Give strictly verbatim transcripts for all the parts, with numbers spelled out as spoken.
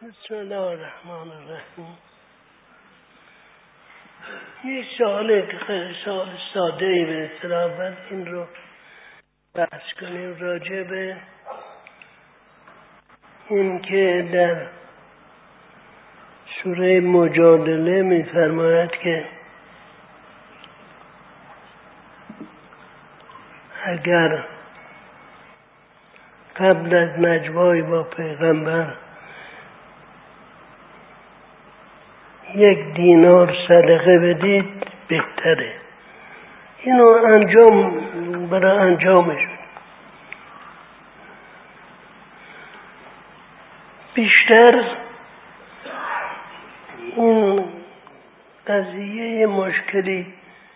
بسم الله الرحمن الرحیم. یه سوال که خیلی سوال ساده ای به اصطلاح این رو بحث کنیم راجع به این که در سوره مجادله می‌فرماید که اگر قبل از نجوای با پیغمبر یک دینار صدقه بدید بهتره. اینو انجام برای انجامش بیشتر این قضیه مشکلی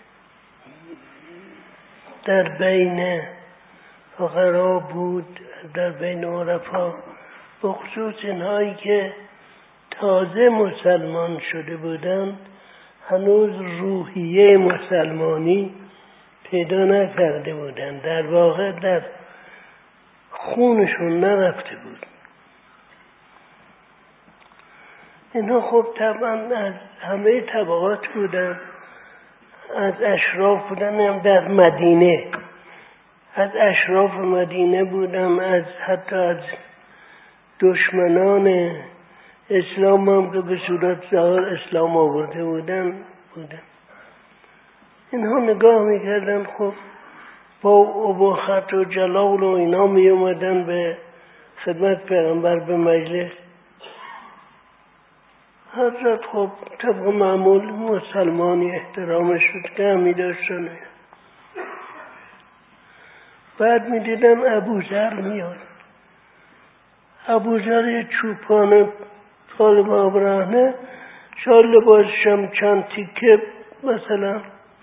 در بین فقرا بود، در بین عرفا، بخصوص اینهایی که تازه مسلمان شده بودند، هنوز روحیه مسلمانی پیدا نکرده بودند، در واقع در خونشون نرفته بود. اینها خب طبعا از همه طبقات بودند، از اشراف بودن، هم در مدینه از اشراف مدینه بودن، از حتی از دشمنان اسلام هم که به صورت ظاهر اسلام آورده بودن بودن اینها نگاه میکردن، خب با اباحت و جلال و اینا می اومدن به خدمت پیغمبر به مجلس. حضرت خب طبق معمول مسلمانی احترامش شد که همی داشتن. بعد می دیدن ابوذر میاد. ابوذر یه چوپان طالب آبرهنه، شال لباسشم چند تیکه مثلا،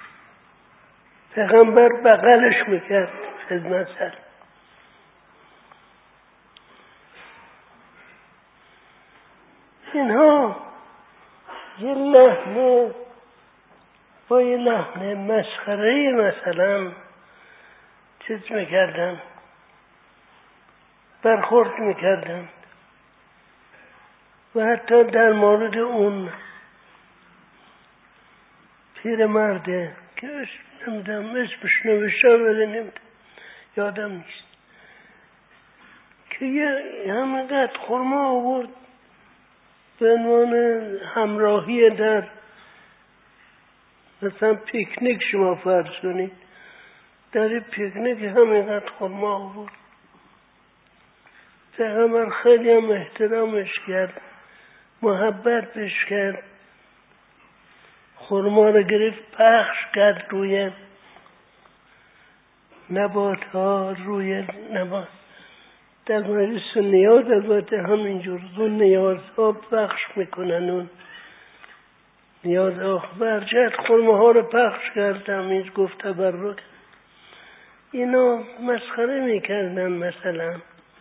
پیغمبر بغلش میکرد خدمت سر. اینها یه لحنه با یه لحنه مسخره‌ای مثلا چیز میکردن، برخورد میکردن. و حتی در مورد اون پیرمرده که اسم نمیدم اسمش نوشته ولی نمیدم یادم نیست، که یه همینقدر خرما آورد به عنوان همراهی در مثلا پیکنیک، شما فرض کنید در پیکنیک همینقدر خرما آورد. پیغمبر خیلی هم احترامش کرد، محبت بش کرد، خرما رو گرفت پخش کرد روی نبات ها، روی نبات. در مورد سنیات البته همینجور اون نیاز ها پخش میکنن، اون نیاز ها برجت خرما ها رو پخش کرد، همین گفت تبرک. اینا مسخره میکردن. مثلا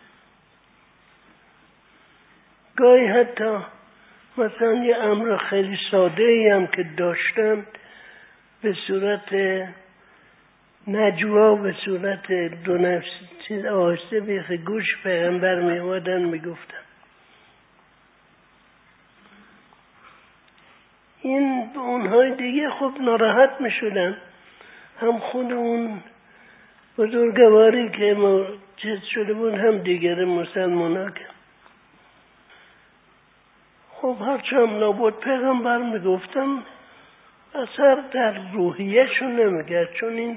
گاهی حتی مثلا یه امر خیلی ساده ای هم که داشتن، به صورت نجوا، به صورت دو نفس چیز آهسته بیخ گوش پیغمبر می آمدن می گفتن. این اونهای دیگه خب ناراحت می شدن، هم خود اون بزرگواری که ما چیز شده بود، هم دیگر مسلمان ها که خب هرچه هم لابد پیغمبر میگفتم اثر در روحیهشون نمیگرد. چون این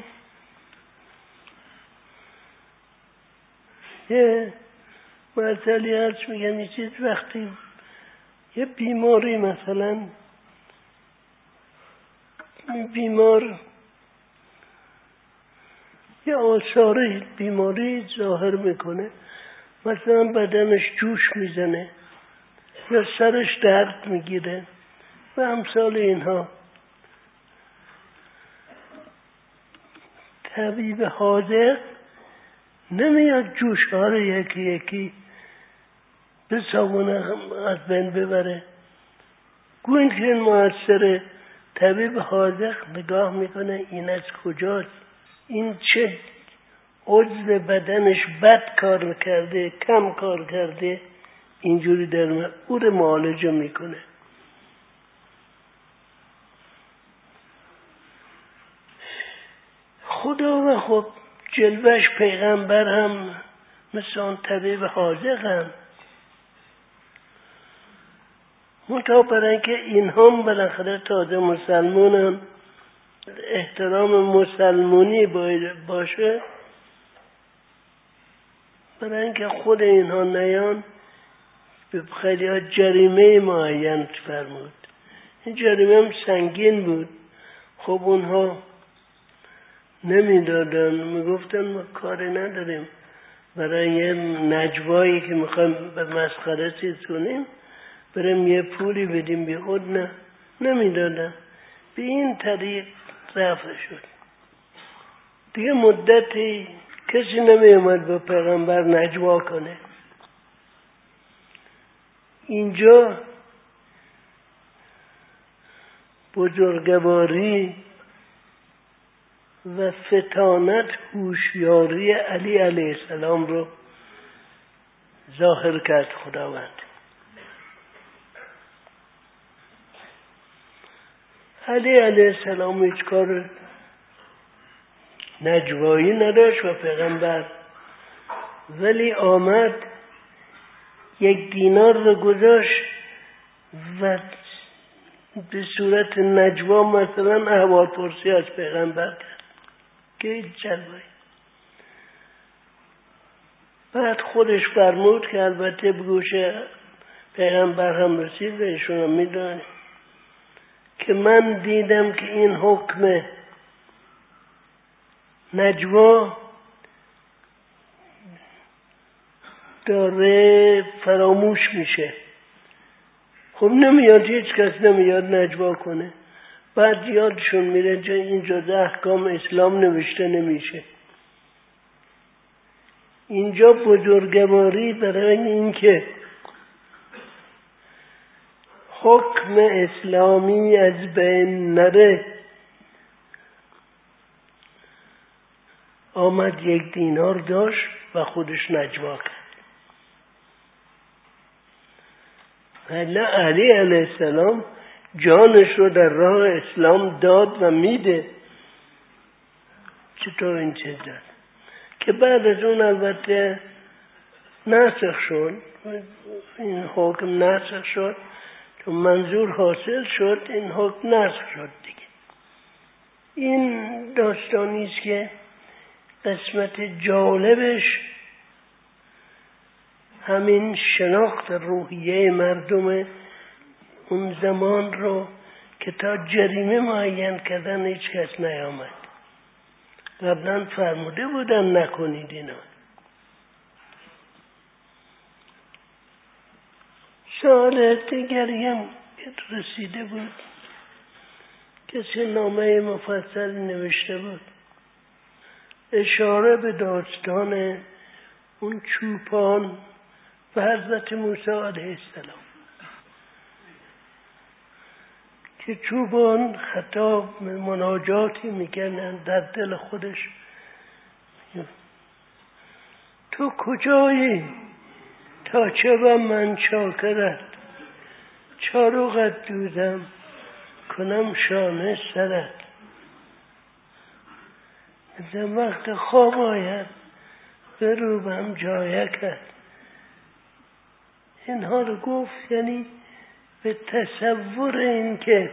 یه مثلی هست، میگن یه چیز وقتی یه بیماری مثلا بیمار یه آثار بیماری ظاهر میکنه، مثلا بدنش جوش میزنه یا سرش درد میگیره و امثال اینها، طبیب حاضر نمیاد جوش ها رو یکی یکی به صابونه از بین ببره. گوین که این مؤثره، طبیب حاضر نگاه میکنه این از کجاست، این چه عضو بدنش بد کار کرده، کم کار کرده، اینجوری در او رو معالجه میکنه. خدا و خب جلوش پیغمبر هم مثل اون طبیب حاذق هم منطقه برای اینکه این هم بالاخره تازه مسلمان هم احترام مسلمونی باشه، برای اینکه خود اینها نیان به خیلی ها جریمه معین فرمود. این جریمه هم سنگین بود. خب اونها نمیدادن، میگفتن ما کاری نداریم، برای یه نجوایی که میخوایم به مسخره چیز کنیم بریم یه پولی بدیم، بی خود نه نمیدادن. به این طریق رفع شد. دیگه مدتی کسی نمی اومد با پیغمبر نجوا کنه. اینجا بزرگواری و فطانت هوشیاری علی علیه السلام رو ظاهر کرد خداوند. علی علیه السلام هیچ کار نجوایی نداشت و پیغمبر، ولی آمد یک دینار رو گذاشت و به صورت نجوا مثلا احوال پرسی از پیغمبر کرد که هیچ جلوه‌ای. بعد خودش فرمود که البته به گوش پیغمبر هم رسید و ایشون هم میدونه که من دیدم که این حکم نجوا داره فراموش میشه. خب نمیاد، هیچ کس نمیاد نجوا کنه. بعد یادشون میره جا اینجا در احکام اسلام نوشته نمیشه. اینجا بزرگواری برای این که حکم اسلامی از بین نره آمد یک دینار داشت و خودش نجوا کرد. ولی علی علیه السلام جانش رو در راه اسلام داد و میده. چطور این چیز داد که بعد از اون البته ناسخ شد، این حکم ناسخ شد، تو منظور حاصل شد، این حکم ناسخ شد دیگه. این داستانی است که قسمت جالبش همین شناخت روحیه مردم اون زمان رو که تا جریمه معین کردن هیچ کس نیامد. قبلا فرموده بودن نکنید اینا. سوال دیگری هم که رسیده بود، کسی نامه مفصل نوشته بود اشاره به داستان اون چوپان و حضرت موسی علیه السلام که چوبان خطاب مناجاتی میکنن در دل خودش، تو کجایی تا چه و من چاکرت، چاروغت دودم کنم شانه سرت، در وقت خواب آید بروبم جایکت. اینها رو گفت یعنی به تصور این که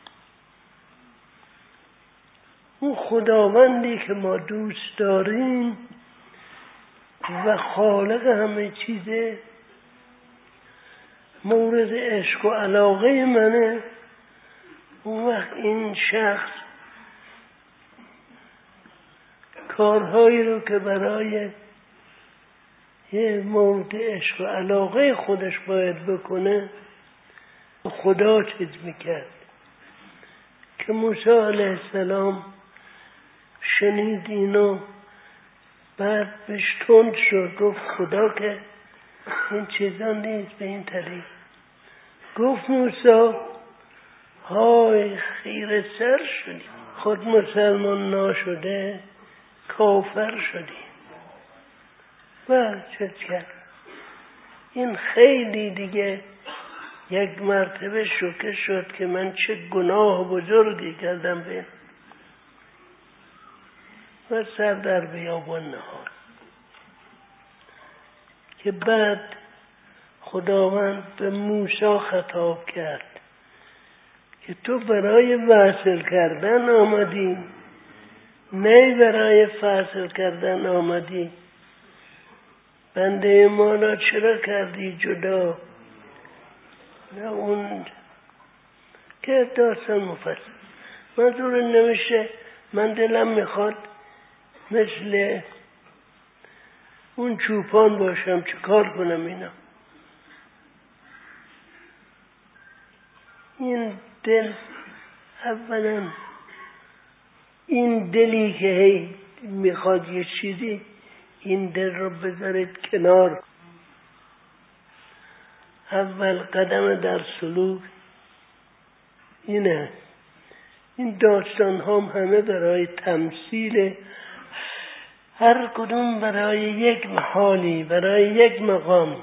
اون خداوندی که ما دوست داریم و خالق همه چیزه مورد عشق و علاقه منه، اون وقت این شخص کارهایی رو که برای یه مورد عشق و علاقه خودش باید بکنه خدا چیز میکرد. که موسی علیه السلام شنید اینو، بعد بهش تند شد، گفت خدا که این چیزا نیست به این طریق. گفت موسی های خیره سر شدی، خود مسلمان ناشده کافر شدی. و چه کرد؟ این خیلی دیگه یک مرتبه شوکه شد که من چه گناه بزرگی کردم به و سر در بیابان نهاد. که بعد خداوند به موسی خطاب کرد که تو برای وصل کردن آمدی، نه برای فصل کردن آمدی. بنده ما را چرا کردی جدا؟ نه اون که داستان مفصل منظور نمیشه. من دلم میخواد مثل اون چوپان باشم، چه کار کنم اینا؟ این دل اولا این دلی که هی میخواد یه چیزی، این دل رو بذارید کنار. اول قدم در سلوک اینه. این داستان هم همه برای تمثیل، هر کدوم برای یک حالی، برای یک مقام.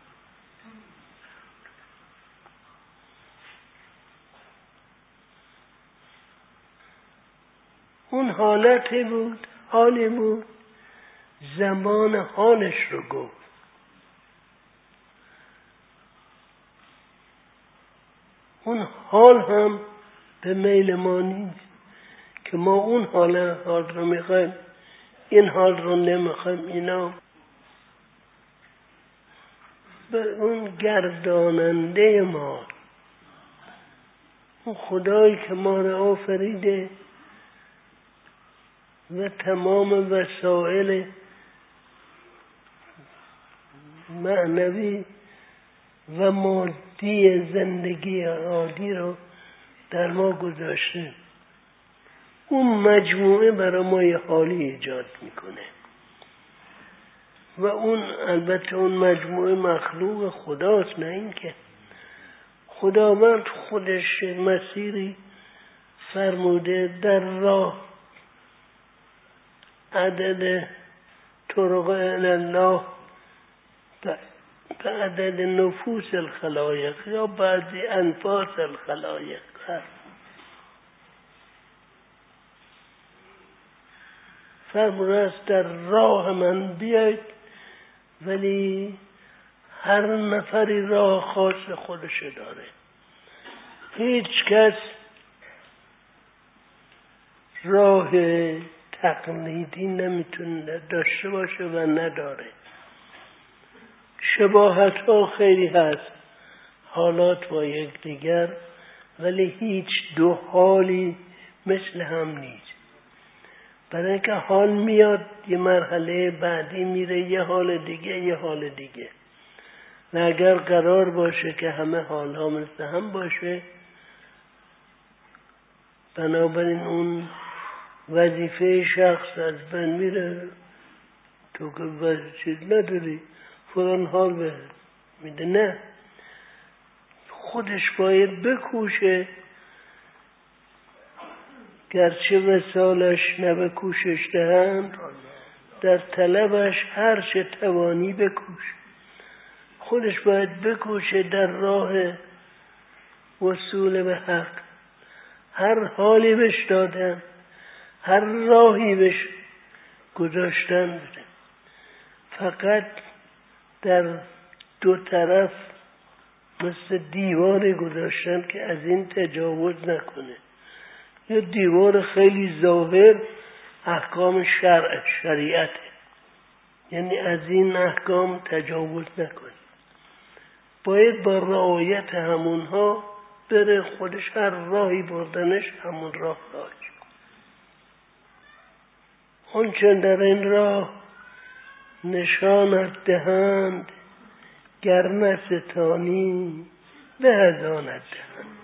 اون حالتی بود، حالی بود، زمان حالش رو گفت. اون حال هم به میل ما نیست که ما اون حال حال رو میخوایم، این حال رو نمیخوایم. اینا به اون گرداننده ما، اون خدایی که ما رو آفریده و تمام وسایل معنوی و مادی زندگی عادی رو در ما گذاشته، اون مجموعه برای ما یه حالی ایجاد میکنه و اون البته اون مجموعه مخلوق خداست، نه این که خداوند خودش مسیری فرموده در راه عدد طرق الله به عدد نفوس الخلایق یا بعضی انفاس الخلایق هست. فرموده است در راه من بیاید، ولی هر نفری راه خاص خودش داره. هیچ کس راه تقلیدی نمیتونه داشته باشه و نداره. شباهت ها خیلی هست، حالات با یک دیگر، ولی هیچ دو حالی مثل هم نیست. برای اینکه حال میاد یه مرحله بعدی میره یه حال دیگه یه حال دیگه، و اگر قرار باشه که همه حال ها مثل هم باشه، بنابراین اون وظیفه شخص از بین میره. تو که چیز نداری فلان حال به میده، نه، خودش باید بکوشه، گرچه وسالش نه به کوشش دهند، در طلبش هر چه توانی بکوش. خودش باید بکوشه در راه وصول به حق. هر حالی بهش دادن، هر راهی بهش گذاشتن بده، فقط در دو طرف مثل دیواری گذاشتن که از این تجاوز نکنه. یه دیوار خیلی ظاهر احکام شرع شریعته، یعنی از این احکام تجاوز نکنه. باید با رعایت همونها بره، خودش هر راهی بردنش همون راه راهش. آنچه در این راه نشانت دهند، گر نستانی به از آنت دهند.